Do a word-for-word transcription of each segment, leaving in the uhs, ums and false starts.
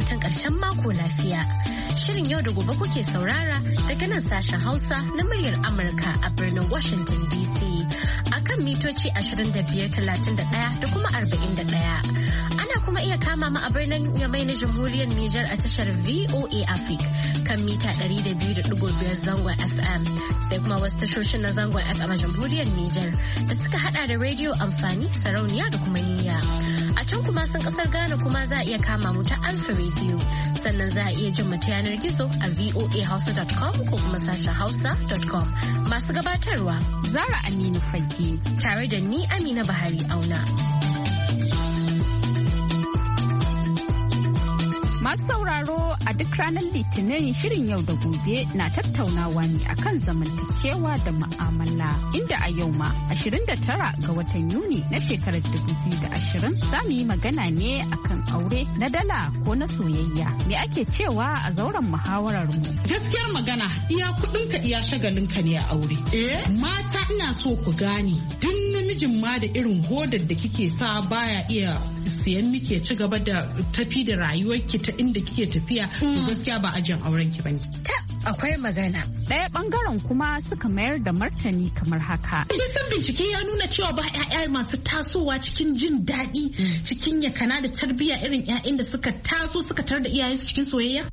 hutun ƙarshen mako lafiya. Shirin yau da gobe kuke saurara daga nan sashen Hausa na muryar Amurka a birnin Washington D C. A kan mitoci ashirin da biyar talatin da ɗaya da kuma arba'in da ɗaya. Ana kuma iya kama mu a birnin Yamai na Jamhuriyar Nijar a tashar V O A Africa kan mita ɗari da biyu da ɗigo biyar zangon F M. Sai kuma wasu tashoshin na zangon F M a Jamhuriyar Nijar da suka hada da rediyo amfani, sarauniya da kuma niyya. A can kuma sun kasar Ghana kuma za a iya kama mu ta Alpha Radio. Sannan za a iya jin mu ta yanar gizo a v o a hausa dot com ko kuma sashen hausa dot com. Masu gabatarwa Zara Aminu Fage tare da ni Amina Bahari Auna. Masu sauraro a duk ranar Litinin shirin yau da gobe na tattaunawa ne akan zamantakewa da ma'amala inda a yau ma ashirin da tara ga watan Yuni na shekarar dubu biyu da ashirin za mu yi magana ne akan aure na dala ko na soyayya. Me ake cewa a zauren muhawarar mu? Gaskiyar magana iya kudinka iya shagalinka ne a aure. Eh? Mata ina so ku gane duk namijin ma da irin hodar da kike sa baya iya siyan muke ci gaba da tafi da rayuwarki ta inda kike tafiya to gaskiya ba ajin auren ki bane. Ta akwai magana. Ɗaya bangaren kuma suka mayar da martani kamar haka. Kisan bincike ya nuna cewa ba ƴaƴa masu tasowa cikin jin daɗi cikin yakana da tarbiyya irin ƴaƴan da suka taso suka tar da iyayensu cikin soyayya.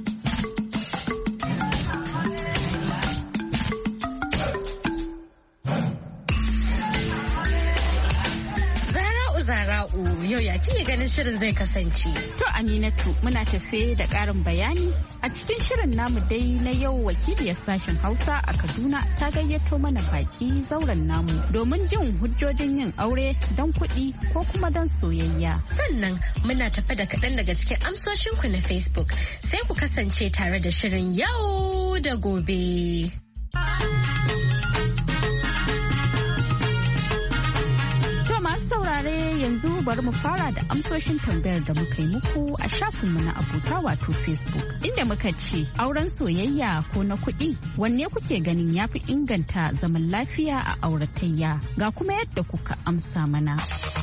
Zara'u yau ya kike ganin shirin zai kasance? To Aminatu muna tafe da ƙarin bayani a cikin shirin namu dai na yau wakiliyar sashen Hausa a Kaduna ta gayyato mana baki zauren namu domin jin hujjojin yin aure don kuɗi ko kuma don soyayya. Sannan muna tafe da kaɗan daga cikin amsoshinku na Facebook sai ku kasance tare da shirin yau da gobe. Saurare yanzu bari mu fara da amsoshin tambayar da muka yi muku a shafinmu na abota wato Facebook inda muka ce auren soyayya ko na kuɗi wanne kuke ganin ya fi inganta zaman lafiya a auratayya ga kuma yadda kuka amsa mana.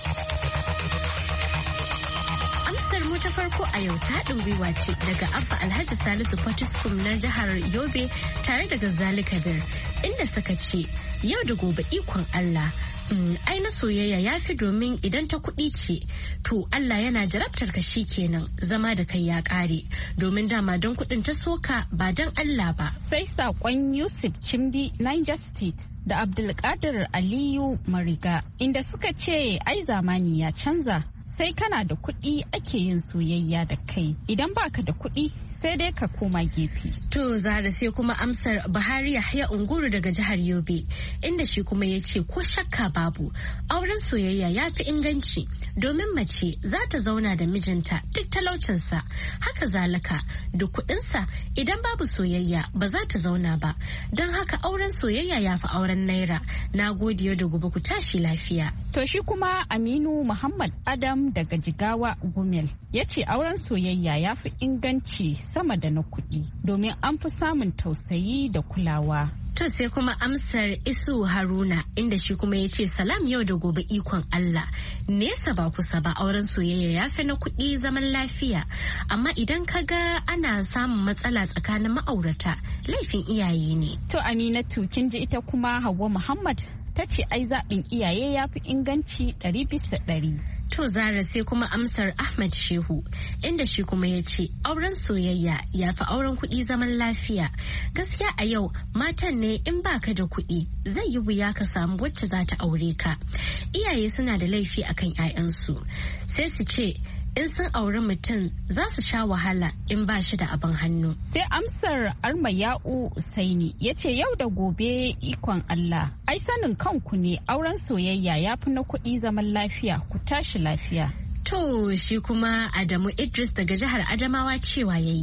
mu ta farko a yau ta haɗin gwiwa ce daga Abba Alhaji Salisu Fortiskum na jihar Yobe tare da Gazali Kabir inda suka ce yau da gobe ikon Allah. Mm, ai na soyayya ya fi domin idan ta kuɗi ce to Allah yana jarabtar ka shi kenan zama da kai ya ƙare domin dama don kuɗin ta soka ba don Allah ba. Sai saƙon Yusuf Chimbi Niger State da Abdulkadir Aliyu Mariga inda suka ce ai zamani ya canza sai kana da kuɗi ake yin soyayya da kai idan baka da kuɗi sai dai ka koma gefe. To Zahra sai kuma amsar Buhari Yahya Unguru daga jihar Yobe inda shi kuma ya ce ko shakka babu auren soyayya ya fi inganci domin mace za ta zauna da mijinta duk talaucinsa haka zalika duk kuɗinsa idan babu soyayya ba za ta zauna ba don haka auren soyayya ya fi auren naira. Na gode da gobe ku tashi lafiya. To shi kuma Aminu Muhammad Adam daga Jigawa Gumel ya ce auren soyayya ya fi inganci sama da na kuɗi domin an fi samun tausayi da kulawa. To sai kuma amsar Isu Haruna inda shi kuma ya ce salam yau da gobe ikon Allah nesa ba kusa ba auren soyayya ya fi na kuɗi zaman lafiya amma idan ka ga ana samun matsala tsakanin ma'aurata laifin iyaye ne. To Aminatu kin ji ita kuma Hauwa Muhammad ta ce ai zaɓin iyaye ya fi inganci ɗari bisa ɗari. To Zara sai kuma amsar Ahmad Shehu inda shi kuma ya ce auren soyayya ya fi auren kuɗi zaman lafiya. Gaskiya a yau matan ne in baka da kuɗi zai yi wuya ka samu wacce za ta aure ka. Iyaye suna da laifi akan 'ya'yansu sai su ce in sun auri mutum za su sha wahala in ba shi da abin hannu. Sai amsar Armayau Usaini ya ce yau da gobe ikon Allah. Ai sanin kanku ne auren soyayya ya fi na kuɗi zaman lafiya ku tashi lafiya. To shi kuma Adamu Idris daga jihar Adamawa cewa ya yi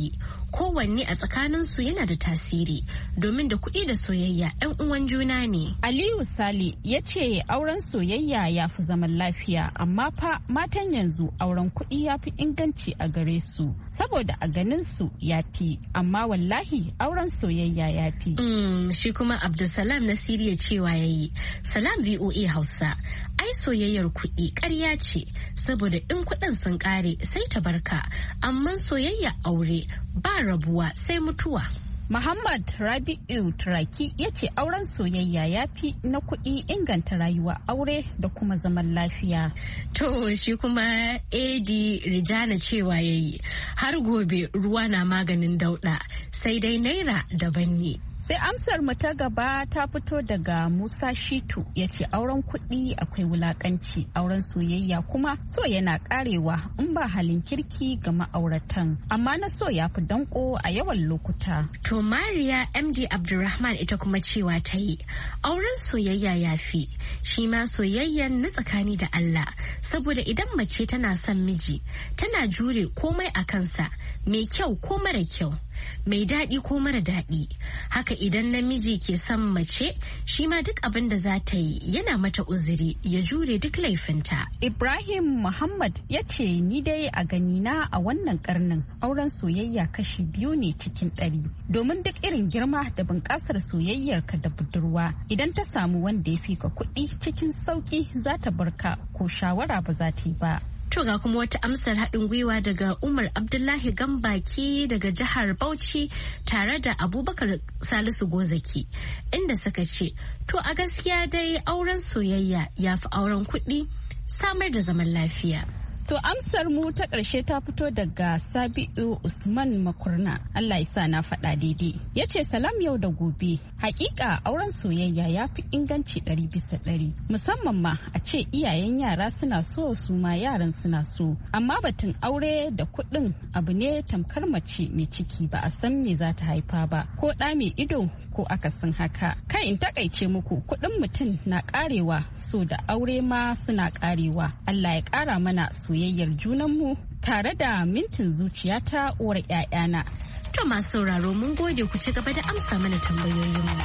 kowanne a tsakaninsu yana da tasiri domin da kuɗi da soyayya 'yan uwan juna ne. Aliyu Sale ya ce auren soyayya ya fi zaman lafiya, amma fa matan yanzu auren kuɗi ya fi inganci a gare su saboda a ganin su ya fi, amma wallahi auren soyayya ya fi. Mm, shi kuma Abdulsalam na Siriya cewa ya yi, Salam V O A Hausa, ai soyayyar kuɗi ƙarya ce saboda in kuɗin sun ƙare sai ta barka, amma soyayya aure ba rabuwa sai mutuwa. Muhammad Rabi'u Turaki ya ce auren soyayya ya fi na kuɗi inganta rayuwa aure da kuma zaman lafiya. To shi kuma A D Rijana cewa ya yi, har gobe ruwa na maganin dauɗa sai dai naira daban ne. Sai amsar mu ta gaba ta fito daga Musa Shitu ya ce auren kuɗi akwai wulakanci, auren soyayya kuma so yana karewa in ba halin kirki ga ma'auratan, amma na so ya fi danko a yawan lokuta. To Mariya M D Abdulrahman ita kuma cewa ta yi, auren soyayya ya fi, shi ma soyayyan na tsakani da Allah, saboda idan mace tana son miji tana jure komai a kansa, mai kyau ko mara kyau, mai daɗi ko mara daɗi. Haka idan namiji ke son mace, shi ma duk abin da za ta yi yana mata uzuri ya jure duk laifinta. Ibrahim Muhammad ya ce ni dai a ganina a wannan karnin auren soyayya kashi biyu ne cikin ɗari. Domin duk irin girma da bunƙasar soyayyarka da budurwa, idan ta samu wanda ya fi ka kuɗi cikin sauƙi za ta barka ko shawara ba za ta yi ba. To ga kuma wata amsar haɗin gwiwa daga Umar Abdullahi Gambaki daga jihar Bauchi tare da Abubakar Salisu Gozaki, inda suka ce, to a gaskiya dai auren soyayya ya fi auren kuɗi samar da zaman lafiya. To amsar mu ta ƙarshe ta fito daga Sabi'u Usman Makurna, Allah isa na faɗa daidai. Ya ce salam yau da gobe, hakika auren soyayya ya fi inganci ɗari bisa ɗari. Musamman ma a ce iyayen yara suna so su ma yaran suna so. Amma batun aure da kuɗin abu ne tamkar mace mai ciki ba a san me za ta haifa ba, ko ɗa mai ido ko akasin haka. Kai in takaice muku kuɗin mutum na ƙarewa, so da aure ma suna ƙarewa. Allah ya ƙara mana soyayya. soyayyar junanmu tare da mintin zuciya ta uwar 'ya'yana. To masu sauraro mun gode ku ci gaba da amsa mana tambayoyinmu.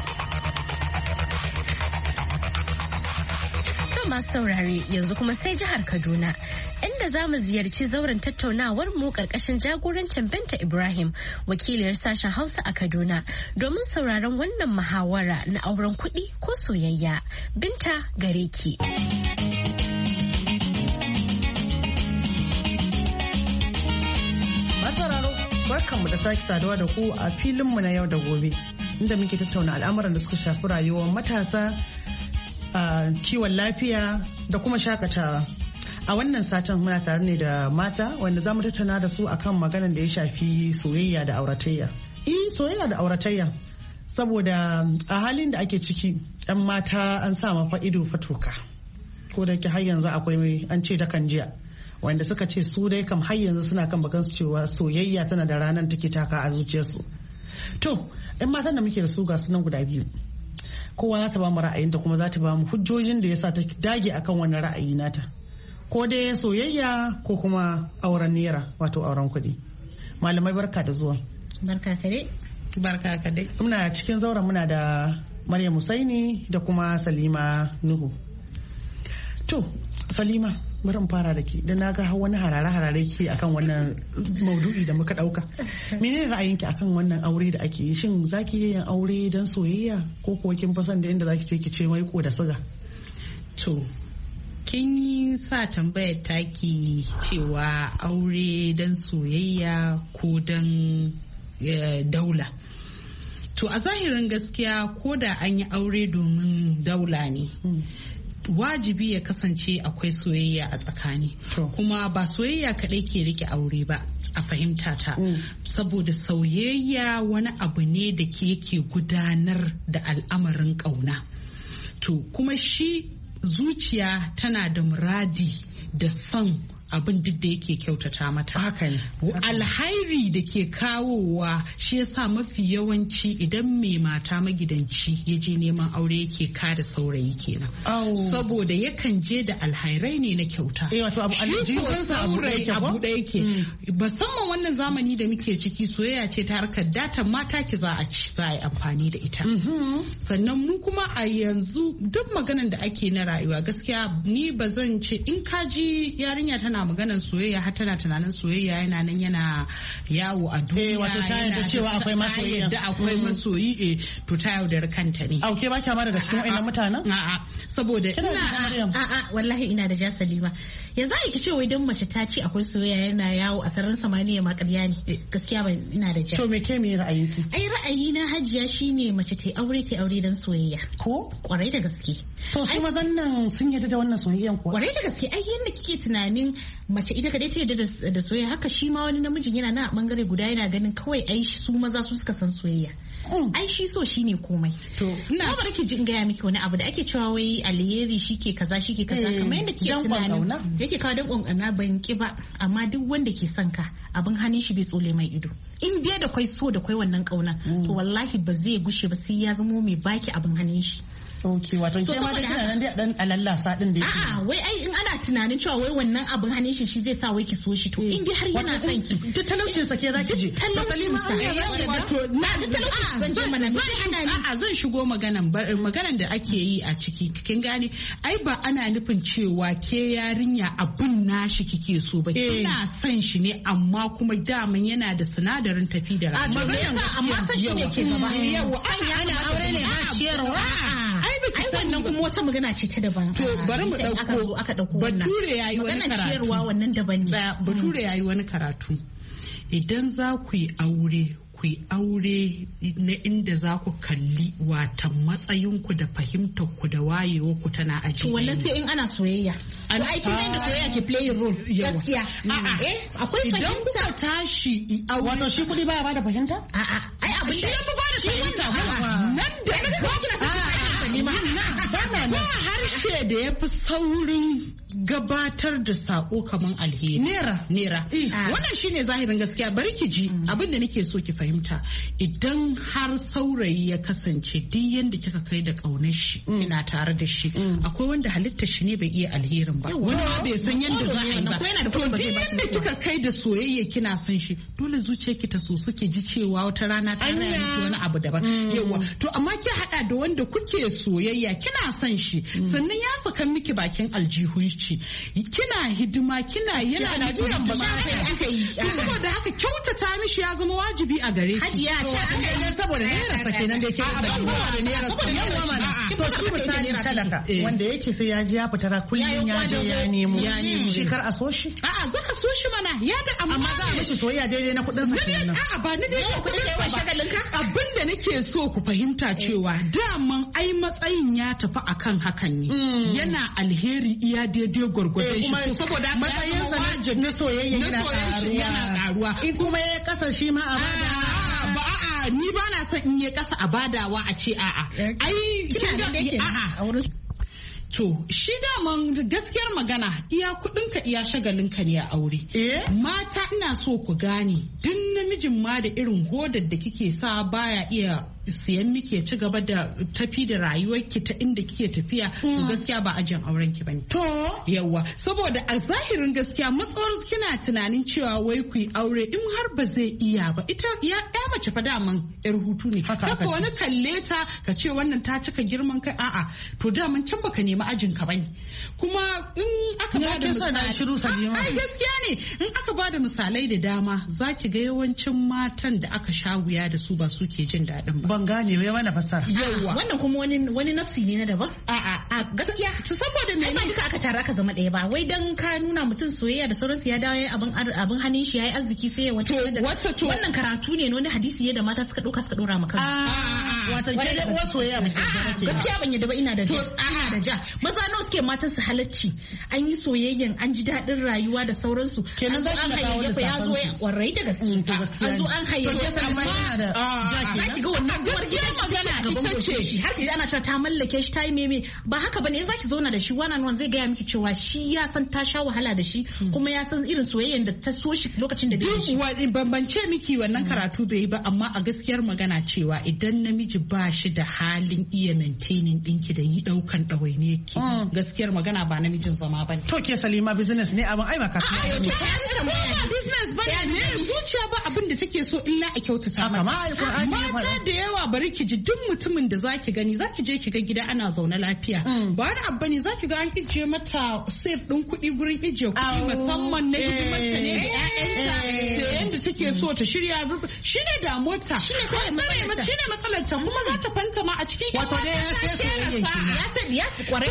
To masu saurare yanzu kuma sai jihar Kaduna, inda za mu ziyarci zauren tattaunawar mu karkashin jagorancin Binta Ibrahim, wakiliyar sashen Hausa a Kaduna, domin sauraron wannan muhawara na auren kuɗi ko soyayya. Binta gare ki. Barkanmu da sake saduwa da ku a filinmu na yau da gobe, inda muke tattauna al'amuran da suka shafi rayuwar matasa, kiwon lafiya da kuma shakatawa. A wannan satin muna tare ne da mata wanda za mu tattauna da su akan maganar da ya shafi soyayya da auratayya. Eh, soyayya da auratayya, saboda a halin da ake ciki 'yan mata an sa mafa ido fatoka, ko da ke har yanzu akwai an ce da kan jiya, wanda suka ce su dai kam har yanzu suna kan bakan su cewa soyayya tana da ranar take taka a zuciyarsu. To, yan matan da muke da su ga sunan guda biyu, kowa za ta ba mu ra'ayinta kuma za ta ba mu hujjojin da yasa ta dage akan wannan ra'ayi nata, ko dai soyayya ko kuma auren nera, wato auren kuɗi. Malamai barka da zuwa. Barka ka dai. Barka ka dai. Muna cikin zauren muna da Maryam Husaini da kuma Salima Nuhu. To, Salima, bari in fara da ke, da na ga wani harare-harare ke akan wannan maudu'i da muka dauka. Menene ra'ayinki akan wannan aure da ake yi? Shin zaki yi yin aure don soyayya ko kuwa kin fi son da inda zaki ce ki ce mai ko da siga? To, kin yi sa tambayar taki cewa aure don soyayya ko don daula. To a zahirin gaskiya ko da an yi aure domin daula ne. Wajibi ya kasance akwai soyayya a tsakani, kuma ba soyayya kaɗai ke rike aure ba a fahimta ta, mm. saboda soyayya wani abu ne da ke yake gudanar da al'amarin ƙauna. To kuma shi zuciya tana da muradi da son abin duk da yake kyautata mata. Hakan. Alhairi da ke kawowa shi yasa mafi yawanci idan mai mata magidanci ya je neman aure yake kada saurayi kenan. Saboda yakan je da alhairai ne na kyauta. Eh wato abu aljihunsa abu da yake. Musamman wannan zamani da muke ciki soyayya ce ta harkar datan mata ki za a ci za a yi amfani da ita. Sannan mu kuma a yanzu duk maganan da ake na rayuwa gaskiya ni ba zan ce in ka ji yarinya tana maganan soyayya har tana tunanin soyayya yana nan yana yawo a duniya. Eh wato ta yadda cewa akwai masoyi. Yadda akwai masoyi eh to ta yaudar kanta ne. Auke ba kya ma daga cikin wa'annan mutanen? A'a saboda ina a'a wallahi ina da jasali ba. Yanzu ai ki ce wai dan mace ta ce akwai soyayya yana yawo a sararin samaniya ma ƙarya ne. Gaskiya ba ina da ja. To me ke me ra'ayinki? Ai ra'ayi na Hajiya shine mace ta aure ta aure dan soyayya. Ko? Kwarai da gaske. To su mazan nan sun yarda da wannan soyayyan kuwa? Kwarai da gaske ai yanda kike tunanin mace ita kadai ta yarda da soyayya haka shi ma wani namijin yana na bangare guda yana ganin kawai ai su maza su suka san soyayya. Ai shi so shine komai. To ina bari ki jin gaya miki wani abu da ake cewa wai alheri shike kaza shike kaza kamar yadda kike tunanin yake kawo dan kankana ban ki ba amma duk wanda ke son ka abin hannun shi bai tsole mai ido. In dai da kwai so da kwai wannan kauna to wallahi ba zai gushe ba sai ya zamo mai baki abin hannun shi. Ok, wato ke ma da kina nan dai dan alallasa din da yake. A'a, wai ai in ana tunanin cewa wai wannan abin hannun shi shi zai sa wai ki so shi to in dai har yana son ki. Duk talaucin sa ke zaki je. Talaucin sa. Wato na da talaucin zan je mana a'a zan shigo maganan maganan da ake yi a ciki kin gane ai ba ana nufin cewa ke yarinya abun nashi kike so ba kina son shi ne amma kuma daman yana da sinadarin tafi da rayuwa. Amma san shi ne ke gaba. Yawa ana aure ne ba ciyarwa. Ai wannan kuma wata magana ce ta daban. To bari mu dauko aka dauko wannan. Bature yayi wani karatu. Magana ciyarwa wannan daban ne. Bature yayi wani karatu. Idan za ku yi aure ku yi aure na inda za ku kalli watan matsayinku da fahimtarku da wayewarku tana aji. To wannan sai in ana soyayya. Ana aikin da soyayya ke playing role. Gaskiya. A'a eh akwai fahimta. Idan kuka tashi aure. Wato shi kudi baya bada fahimta? A'a ai abin shi ya fi bada fahimta. Nan da ba harshe da ya fi saurin gabatar da sako kamar alheri. Nera. Nera. Wannan shine zahirin gaskiya bari ki ji abin da nake so ki fahimta. Idan har saurayi ya kasance duk yanda kika kai da kaunar shi kina tare da shi akwai wanda halittar shi ne bai iya alherin ba. Wani ma bai san yanda za a yi ba. To duk yanda kika kai da soyayya kina son shi dole zuciyarki ta so suke ji cewa wata rana ta raya miki wani abu daban. Yawa. To amma ki hada da wanda kuke soyayya kina son shi sannan ya saka miki bakin aljihun shi kina hidima kina yana biyan ba aka yi saboda haka kyautata mishi ya zama wajibi a gare ki. Hajiya ce aka yi saboda naira sake nan da yake da naira sake to shi misali talaka wanda yake sai ya ji ya fitara kullun ya je ya nemo ya nemo shi kar a so shi a'a zaka so shi mana ya ga amma za a mishi soyayya daidai na kudin sa kenan a'a ba ni daidai kudin sa shagalinka abinda nake so ku fahimta cewa daman ai matsayin ya tafi akan hakan ne yana alheri iya daidai gwargwadon shi saboda matsayin sa na soyayya yana karuwa in kuma ya kasa shi ma a bada a'a ni ba na son in ya kasa a badawa a ce a'a ai kin ga a'a to shi daman gaskiyar magana iya kudinka iya shagalinka ne a aure mata ina so ku gane duk namijin ma da irin hodar da kike sa baya iya siyan miki ci gaba da tafi da rayuwarki ta inda kike tafiya to gaskiya ba ajin auren ki bane to yawa saboda a zahirin gaskiya matsawar kina tunanin cewa wai ku yi aure in har ba zai iya ba ita ya ya mace fa daman yar hutu ne haka wani kalle ta ka ce wannan ta cika girman kai a'a to daman can baka nemi ajin ka bane kuma in aka ba da misali ai gaskiya ne in aka ba da misalai da dama zaki ga yawancin matan da aka sha wuya da su ba su ke jin daɗin ba ban gane wai mana fasara yawa wannan kuma wani wani nafsi ne na daban a'a a gaskiya saboda me ba duka aka tare aka zama ɗaya ba wai dan ka nuna mutum soyayya da sauransu ya dawo abin abin hannun shi yayi arziki sai ya wata wannan karatu ne wani hadisi ne da mata suka ɗauka suka ɗora maka wato ke da uwa soyayya ba gaskiya ban yadda ba ina da ina da ja maza nawa suke matan su halacci an yi soyayyan an ji daɗin rayuwa da sauransu kenan za an hayayyafa ya zo ya kwarai da gaske an zo an hayayyafa amma yana da za ki ga wannan uwar gida magana ita wuce shi har ki ana cewa ta mallake shi ta yi meme ba haka bane in zaki zauna da shi one on one zai gaya miki cewa shi ya san ta sha wahala da shi kuma ya san irin soyayyen da ta so shi lokacin da bai shi bambance miki wannan karatu bai yi ba amma a gaskiyar magana cewa idan namiji ba shi da halin iya maintaining dinki da yi daukan ɗawainiyar ki gaskiyar magana ba namijin zama bane to ke Salima business ne abin ai ba kasuwa ne business bane ne zuciya ba abin da take so illa a kyautata mata mata da yawa bari ki ji duk mutumin da zaki gani zaki je ki ga gida ana zaune lafiya ba wani abu ne zaki ga an ijiye mata safe din kuɗi gurin ijiye kuɗi musamman na hidimarta ne da ƴaƴanta da yanda take so ta shirya shine da mota shine matsalar ta kuma za ta fanta ma a cikin wato dai ya sai ya sai ya kware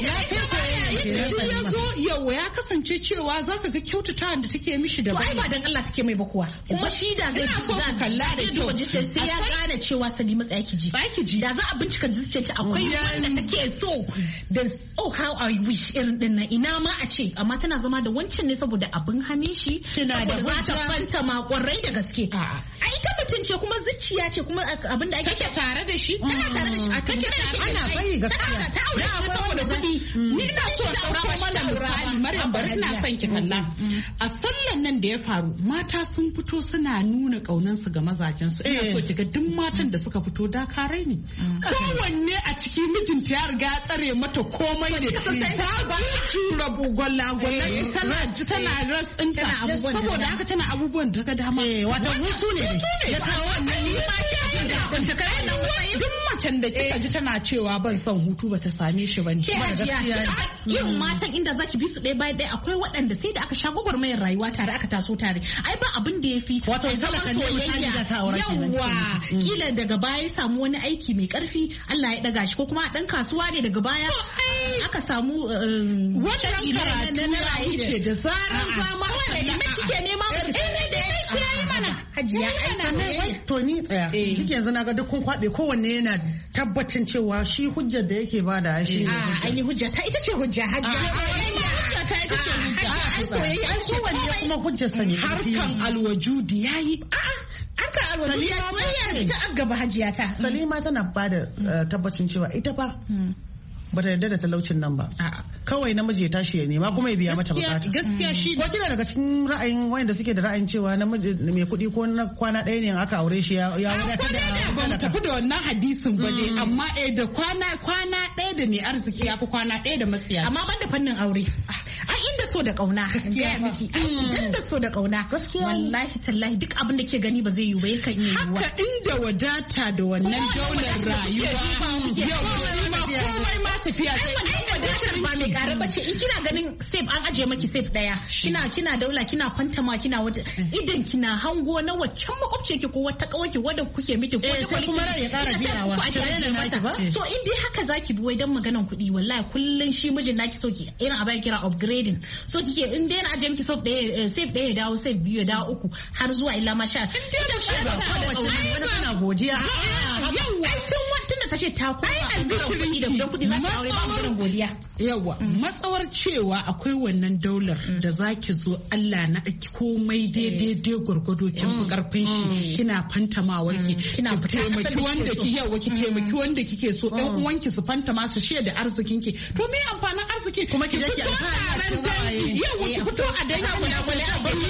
ya zo yawa ya kasance cewa zaka ga kyautata da take mishi da ba dan Allah take mai ba kuwa kuma shi da zai so ka kalla da kyau sai ya gane cewa Salima tsaya ki ji ki ji da za a bincika zuciyar ta akwai wanda take so da oh how I wish irin din nan ina ma a ce amma tana zama da wancan ne saboda abin hannun shi tana da za ta fanta ma kwarai da gaske ai ta mutum ce kuma zuciya ce kuma abin da ake take tare da shi tana tare da shi a take ana bari gaskiya ta aure shi saboda kuɗi ni ina so ɗauko mana misali Maryam bari ina son ki kalla a sallan nan da ya faru mata sun fito suna nuna kaunansu ga mazajensu ina so ki ga duk matan da suka fito dakarai ne kowanne a cikin mijinta ya riga ya tsare mata komai ne ta ba tura gwalla gwalla tana tana ratsinta saboda haka tana abubuwan da ga dama wato hutu ne ya kawo wannan ni ma shi da kwanta kai nan duk macen da kika ji tana cewa ban son hutu bata same shi bane irin matan inda zaki bi su ɗaya bayan ɗaya akwai waɗanda sai da aka sha gwagwarmayar rayuwa tare aka taso tare ai ba abin da ya fi wato zaman soyayya yawa kila daga baya ya samu wani aiki mai karfi Allah ya daga shi ko kuma dan kasuwa ne daga baya aka samu wannan karatu na rayuwa ce da zaran zama da kike nema da yayi mana hajiya ai sanan to ni tsaya kike yanzu naga duk kun kwabe kowanne yana tabbacin cewa shi hujjar da yake bada shi ne ai ni hujja ta ita ce hujja hajiya hujja ta ita ce hujja ai soyayya kowanne kuma hujjar sa ne harkan alwajudi yayi harkan alwajudi soyayya ne ta gaba hajiya ta Salima tana bada tabbacin cewa ita fa bata yarda da talaucin nan ba kawai namiji ya tashi ya nema kuma ya biya mata bukata gaskiya shi ko kina daga cikin ra'ayin wanda suke da ra'ayin cewa namiji mai kuɗi ko na kwana ɗaya ne aka aure shi ya wadatar da ba mu tafi da wannan hadisin ba ne amma eh da kwana kwana ɗaya da mai arziki ya fi kwana ɗaya da matsiya amma ban da fannin aure a inda so da kauna gaskiya miki idan da so da kauna gaskiya wallahi tallahi duk abin da ke gani ba zai yi ba yakan yi haka inda wadata da wannan daular rayuwa yau komai ma tafiya sai ba mai ƙara bace in kina ganin safe an aje maki safe daya kina kina daula kina fantama kina wata idan kina hango na waccan makwabce ki ko wata kawaki wadda kuke miki ko ta kuma ya ƙara jirawa so in dai haka zaki bi wai dan maganan kuɗi wallahi kullun shi mijin naki so ki irin abin kira upgrading so kike in dai na aje miki safe daya safe daya ya dawo safe biyu ya dawo uku har zuwa illa ma sha wani kana godiya yawa tun wanda ta ce ta kuma albishirin da kuɗin kuɗi za ta aure ba maganan godiya yawa matsawar cewa akwai wannan daular da zaki zo Allah na komai daidai dai gwargwado kin fi karfin shi kina fantamawar ki kina taimaki wanda ki yawa ki taimaki wanda kike so ɗan uwanki su fantama su shi da arzikin ki to me amfanin arziki kuma ki je ki alfahari yawa ki fito a dai na gulagulai a bari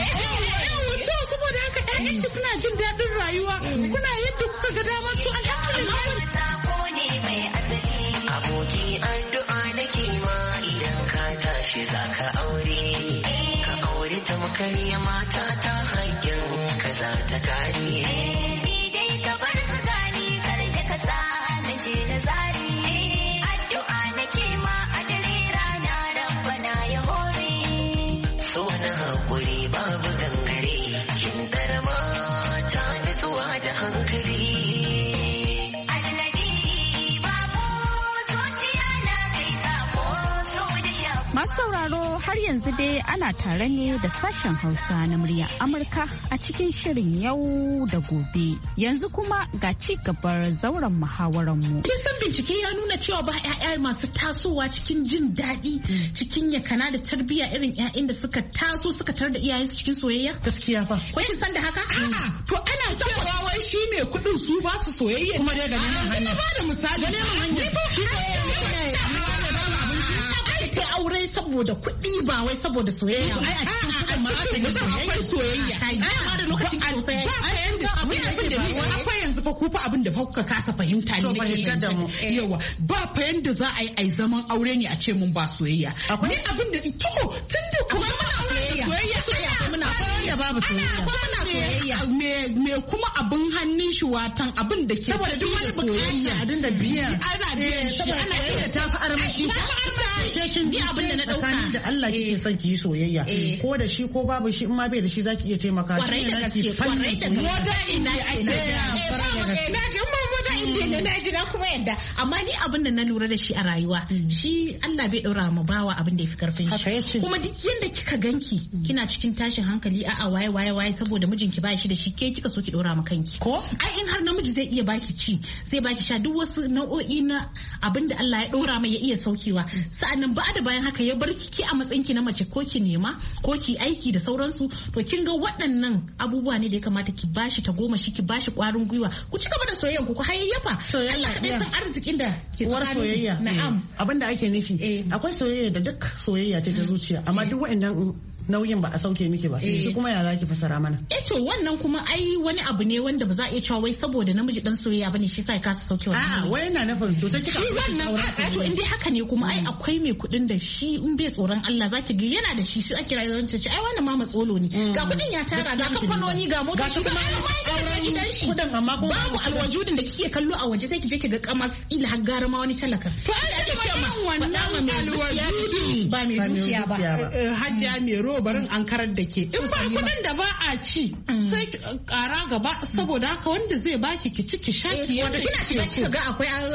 to saboda haka ƴaƴanki suna jin daɗin rayuwa kuna yadda kuka ga dama to alhamdulillah sako ne mai asali aboki addu'a nake ma idan ka tashi zaka aure ka aure ta makarya mata ta haƙƙin ka za ta kare ni dai ka bar su gani kar da ka sa na je na zari addu'a nake ma a dare rana rabbana ya hore so na haƙuri babu gangare kin dara mata nutsuwa da hankali. Masu sauraro har yanzu dai ana tare ne da sashen Hausa na muryar Amurka a cikin shirin yau da gobe. Yanzu kuma ga ci gabar zauren muhawarar mu. Kin san bincike ya nuna cewa ba ƴaƴa masu tasowa cikin jin daɗi, cikin yakana da tarbiyya irin ƴaƴan da suka taso suka tar da iyayensu cikin soyayya? Gaskiya fa. Ko kin san da haka? A'a, to ana cewa wai shi mai kuɗin su ba su soyayya. Kuma dai ga neman hanya. Ba da misali. Ga neman hanya. Ta aure saboda kuɗi ba wai saboda soyayya. Ai a cikin kuɗin ma aka yi soyayya. Ai ma da lokacin sosai. Ai yanzu abin da ni akwai yanzu fa ku fa abin da fa kuka kasa fahimta ne nake da mu. Yawa ba fa yanda za a yi ai zaman aure ne a ce mun ba soyayya. Ni abin da to tunda kuma muna soyayya. Soyayya muna soyayya babu soyayya. Muna soyayya. Me me kuma abin hannun shi watan abin da ke saboda duk wani bukata a dinda biya. Ana biyan shi ana iya ta fi armashi. Shin ni abin da na dauka da Allah kike son ki yi soyayya ko da shi ko babu shi in ma bai da shi zaki iya taimaka shi ne nake kwarai da moda ina ina na ji mu moda inda na ji na kuma yadda amma ni abin da na lura da shi a rayuwa shi Allah bai daura ma bawa abin da yafi karfin shi kuma duk yanda kika ganki kina cikin tashin hankali a a waye waye waye saboda mijinki ba shi da shi ke kika so ki dora ma kanki ko ai in har namiji zai iya baki ci zai baki sha duk wasu nau'o'i na abin da Allah ya dora mai ya iya saukewa sa'annan ba da bayan haka ya bar ki a matsayin ki na mace ko ki nema ko ki aiki da sauransu to kin ga waɗannan abubuwa ne da ya kamata ki bashi ta goma shi ki bashi ƙwarin gwiwa ku ci gaba da soyayyan ku ku hayayyafa Allah kadai san arzikin da ke tsakanin soyayya na'am abinda ake nufi akwai soyayya da duk soyayya ce ta zuciya amma duk waɗannan nauyin ba a sauke miki ba shi kuma ya zaki fasara mana eh to wannan kuma ai wani abu ne wanda ba za a iya cewa wai saboda namiji dan soyayya bane shi sai ka sauke wannan a'a wai yana nufin to sai kika shi wannan to in dai haka ne kuma ai akwai mai kudin da shi in bai tsoron Allah zaki ga yana da shi sai ake rayuwar ta ce ai wannan ma matsolo ne ga kudin ya tara ga kamfanoni ga mota shi kuma gidan shi kudin amma kuma babu alwajudin da kike kallo a waje sai ki je ki ga kamas ila har gara ma wani talaka to ai ake cewa wannan alwajudin ba mai dukiya ba hajja mai barin an karar da ke in ba kudin da ba a ci sai kara gaba saboda haka wanda zai baki ki ci ki sha ki yadda kina shiga kika ga akwai ai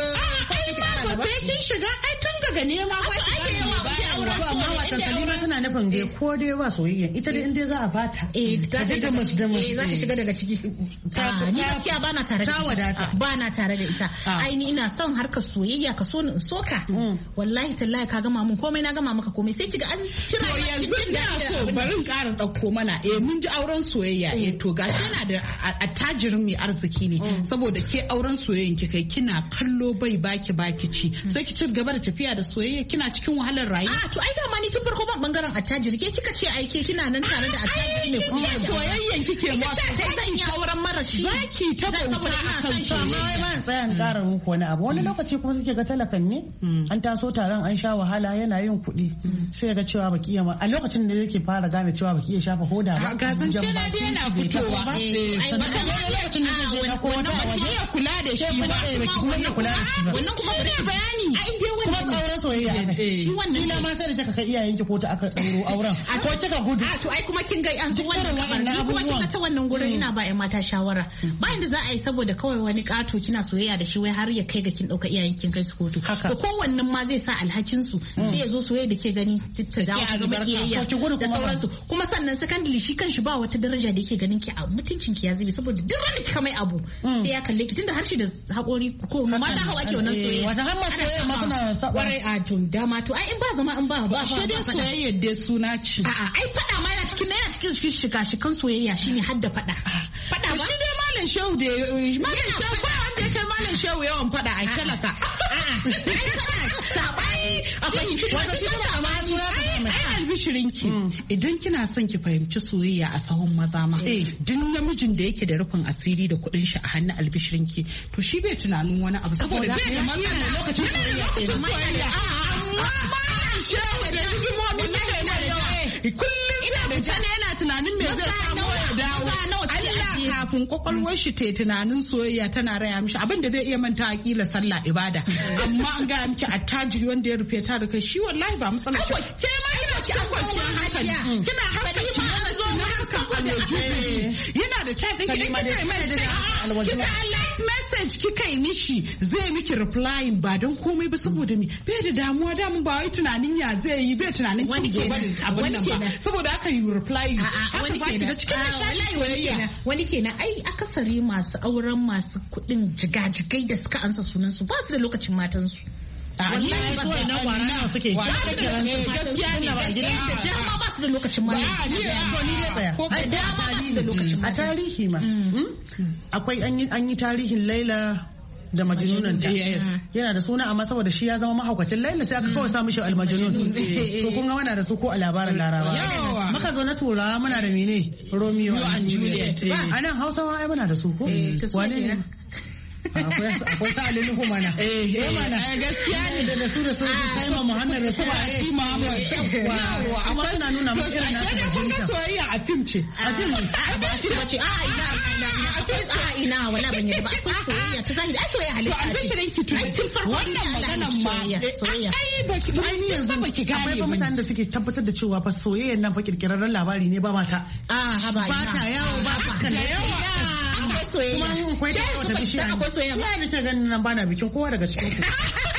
ba sai kin shiga ai tun daga nema ba ki yawa amma wata Salima tana nufin dai ko dai ba soyayya ita dai in dai za a bata eh ta da mus da mus za ta shiga daga ciki ni gaskiya ba na tare da ita ba na tare da ita ai ni ina son harkar soyayya ka so ni in soka wallahi tallahi ka gama mun komai na gama maka komai sai kiga an cira yanzu so bari in ƙara ɗauko mana eh mun ji auren soyayya eh to gashi yana da attajirin mai arziki ne saboda ke auren soyayyan ki kai kina kallo bai baki baki ci sai ki ci gaba da tafiya da soyayya kina cikin wahalar rayuwa a to ai da ma ni tun farko ban bangaren attajiri ke kika ce ai ke kina nan tare da attajiri ne kuma soyayyan kike ma sai zan yi auren marashi zaki ta bauta akan soyayya ba tsayan ƙara muku wani abu wani lokaci kuma suke ga talakan ne an taso taron an sha wahala yana yin kuɗi sai ga cewa baki iya a lokacin da yake fara gane cewa baki iya shafa hoda ba ga zance na dai yana fitowa lokacin da zai na ko wata waje iya kula da shi ba kuma iya kula da shi ba wannan kuma bari bayani ai dai kuma tsauran soyayya shi wannan ina ma sai da kika kai iyayenki ko ta aka tsauro auren ko kika gudu a to ai kuma kin ga an su wannan kuma kika ta wannan gurin ina ba ƴan mata shawara ba inda za a yi saboda kawai wani kato kina soyayya da shi wai har ya kai ga kin dauka iyayen kin kai su kotu to kowannen ma zai sa alhakin su sai ya zo soyayya da ke gani ta dawo su zama kiyayya da sauransu kuma sannan secondly shi kanshi ba wata daraja da yake ganin ki a mutuncin ki ya zubi saboda duk wanda kika mai abu sai ya kalle ki tunda harshe da hakori ko mata hawa ke wannan soyayya wata har ma soyayya ma suna warai a to dama to ai in ba zama in ba ba shi dai soyayya dai suna ci a'a ai fada ma yana cikin yana cikin shika shikan soyayya shine hadda fada fada ba shi dai malam shehu da malam shehu ba wanda ya kai malam shehu yawan fada ai talaka a'a sabai akwai wata shi kuma amma albishirinki idan kina son ki fahimci soyayya a sahun maza ma duk namijin da yake da rufin asiri da kuɗin shi a hannun albishirinki to shi bai tunanin wani abu saboda bai da matsala lokacin soyayya amma shehu da hikimomi ne na yawa kullum ina da jana yana tunanin me zai samu ya dawo Allah kafin kwakwalwar shi ta tunanin soyayya tana raya mishi abin da zai iya manta kila sallah ibada amma an gaya miki attajiri wanda ya rufe ta da kai shi wallahi ba matsala ce ke ma kina cikin kwanciyar hankali kina hankali ma na zo na harkar alwajudi yana da chat ɗin kika mai kika last message kika yi mishi zai miki replying ba don komai ba saboda mi bai da damuwa da mun ba wai tunanin ya zai yi bai tunanin cin gobe da abin nan ba saboda haka yi reply wani kenan wani kenan wani kenan ai akasari masu auren masu kuɗin jigajigai da suka ansa sunan su ba su da lokacin matan su wallahi ba su na kwana suke gaskiya ne ba gidan da ba su da lokacin matan ba ni to ni dai tsaya ko da ba su da lokacin a tarihi ma akwai an yi tarihin Laila da majnunun ta yana da suna amma saboda shi ya zama mahaukacin Laila sai aka kawai sa mishi almajnun to kun ga wana da su ko a labarin Larabawa maka zo na turawa muna da mene Romeo and Juliet a nan Hausawa ai muna da su ko wane ne akwai ta alili humana eh mana gaskiya ne da su da su sai ma Muhammad da su ba ci Muhammad wa amma suna nuna mu irin na da kun ga soyayya a film ce a film ba ce ba ce a ina ina a ina wala ban yi ba soyayya ta zahiri ai soyayya halitta to albishirin ki tun tun farko wannan maganan ma soyayya ai ba ki ba ni yanzu ba ki gane akwai mutanen da suke tabbatar da cewa fa soyayyan nan fa kirkirarren labari ne ba mata a ba ta yawo ba haka da yawa akwai soyayya kuma akwai da yawa da bishiya akwai soyayya ba ni ta ganin nan bana bikin kowa daga cikin ku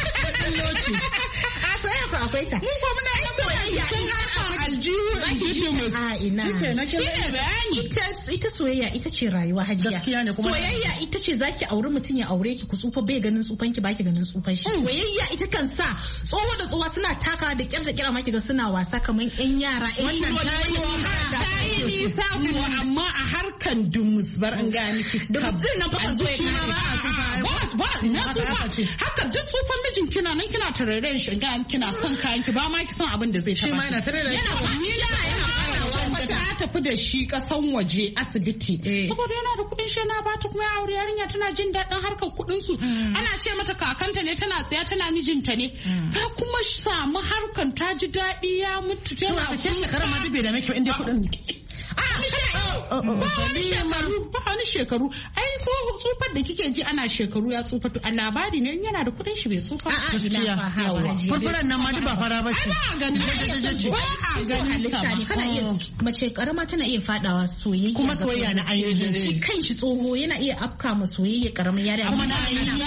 a soyayya ko akwai ta mun ko muna yin soyayya kin harfa aljihu aljihu a ina shine bayani ita ita soyayya ita ce rayuwa hajiya gaskiya ne kuma soyayya ita ce zaki auri mutum ya aure ki ku tsufa bai ganin tsufan ki baki ganin tsufan shi soyayya ita kan sa tsoho da tsohuwa suna takawa da kyar da kyar ma kiga suna wasa kamar yan yara yan shi tayi nisa kuwa amma a harkan dumus bar an ga miki da mutum nan fa zo ya ba na tsufa haka duk tsufan mijin kina nan kina tarare shi ga kina son kayan ki ba ma ki san abin da zai taba shi ma yana tarare yana ta tafi da shi kasan waje asibiti saboda yana da kuɗin shi na bata kuma ya aure yarinya tana jin daɗin harkar kuɗin su ana ce mata kakanta ne tana tsaya tana mijinta ne ta kuma samu harkan ta ji daɗi ya mutu tana ke shekara ma dube da miki inda kuɗin ba wani shekaru ba wani shekaru ai tsufar da kike ji ana shekaru ya tsufa a labari ne yana da kudin shi bai tsufa gaskiya furfuran nan ma ba fara ba ce ba a ganin ba a ganin ta kana iya mace karama tana iya fadawa soyayya kuma soyayya na ainihin shi kanshi tsoho yana iya afka ma soyayya karamin yare amma na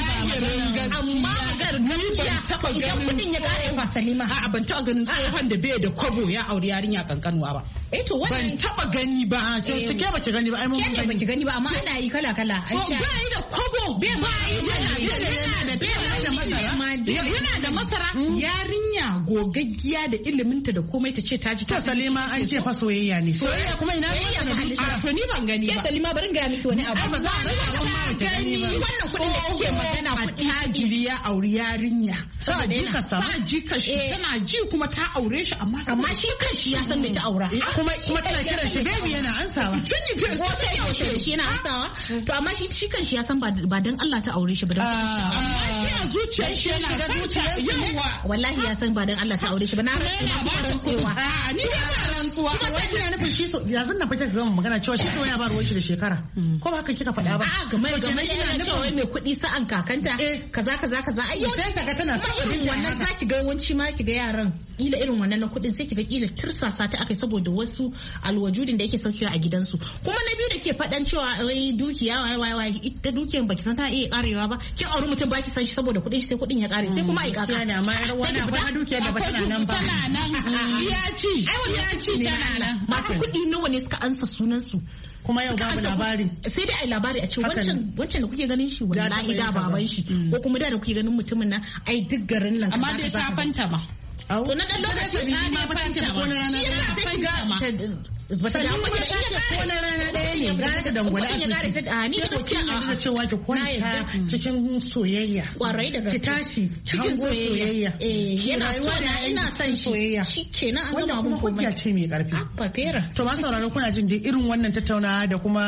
amma magar gaskiya idan kudin ya kare fa Salima a ban taba ganin tsohon da bai da kwabo ya aure yarinya kankanuwa ba eh to wannan ban taba gani ba to ke baki gani ba ai mun gani baki gani ba amma ana yi kala kala ai ba yi da kwabo bai ba yi da da masara yana da masara yarinya gogaggiya da iliminta da komai ta ce ta ji to Salima an ce fa soyayya ne soyayya kuma ina a to ni ban gani ba Salima bari ga miki wani abu ba za a gani wannan kudin da kike magana kudi tajiri ya auri yarinya sa jika sa jika shi tana ji kuma ta aure shi amma amma shi kanshi ya san me ta aura kuma kuma tana kiran shi baby yana ansawa tuni ke ko ta yaushe shi yana ansawa to amma shi shi kanshi ya san ba dan Allah ta aure shi ba dan amma shi a zuciyar shi yana da zuciya yawa wallahi ya san ba dan Allah ta aure shi ba na ba rantsuwa a ni ba rantsuwa kuma sai kina nufin shi so yanzu na fita ga magana cewa shi so ya ba ruwan shi da shekara ko ba haka kika faɗa ba a game game yana cewa mai kuɗi sa'an kakanta kaza kaza kaza ai sai kaga tana irin wannan zaki ga yawanci ma ki ga yaran kila irin wannan na kuɗin sai ki ga kila tirsasa ta akai saboda wasu alwajudin da yake saukewa a gidansu kuma na biyu da ke faɗan cewa wai dukiya wai wai wai ita dukiyar baki san ta iya karewa ba kin auri mutum baki san shi saboda kuɗin sai kuɗin ya kare sai kuma ai kaka da ma yar wani akwai dukiyar da ba tana nan ba tana nan ya ci ya ci tana nan masu kuɗi nawa ne suka ansa sunan su kuma yau babu labari sai dai ai labari a ce wancan wancan da kuke ganin shi wallahi da baban shi ko kuma da da kuke ganin mutumin nan ai duk garin nan amma dai ta fanta ma to na dan lokaci ma ba ta ko na rana ɗaya ba ta damu da ita ko na rana ɗaya ne ga ta dangwala a ni da gaskiya da cewa ki kwanta cikin soyayya kwarai da gaske ki tashi cikin soyayya eh yana so na ina son soyayya shikenan an gama abun komai wannan ce mai karfi fafera to ma sauraro kuna jin dai irin wannan tattaunawa da kuma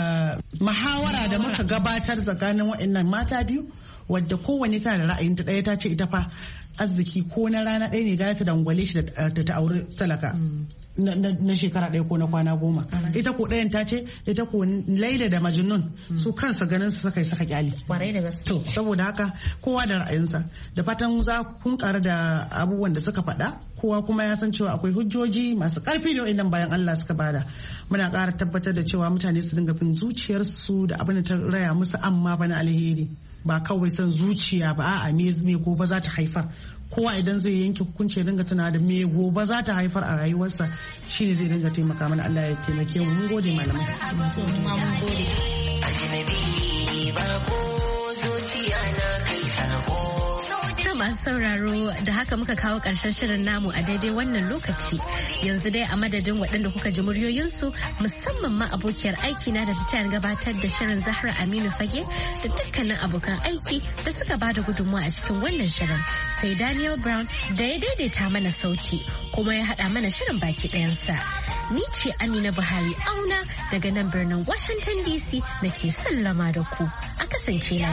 muhawara da muka gabatar tsakanin waɗannan mata biyu wadda kowanne tana da ra'ayinta ɗaya ta ce ita fa arziki ko na rana ɗaya ne da ta dangwale shi da ta auri talaka na shekara ɗaya ko na kwana goma. Ita ko ɗayan ta ce ita ko Laila da Majnun su kansa ganin su saka saka kyali. Kwarai da gaske. To saboda haka kowa da ra'ayinsa, da fatan za kun ƙara da abubuwan da suka faɗa, kowa kuma ya san cewa akwai hujjoji masu ƙarfi da wa'annan bayan Allah suka bada. Muna ƙara tabbatar da cewa mutane su dinga bin zuciyarsu da abin da ta raya musu, amma bana alheri ba kawai son zuciya ba, a'a me gobe za ta haifar. Kowa idan zai yanke hukunci ya dinga tuna da me gobe za ta haifar a rayuwarsa, shine zai dinga taimaka mana. Allah ya taimake mu. Mun gode malamai. Mun gode. Masu sauraro, da haka muka kawo ƙarshen shirin namu a daidai wannan lokaci. Yanzu dai a madadin waɗanda kuka ji muryoyinsu, musamman ma abokiyar aiki na da ta tayar gabatar da shirin Zahra Aminu Fage da dukkanin abokan aiki da suka ba da gudunmawa a cikin wannan shirin. Sai Daniel Brown da ya daidaita mana sauti kuma ya haɗa mana shirin baki ɗayansa. Ni ce Amina Buhari Auna daga nan birnin Washington D C da ke sallama da ku. A kasance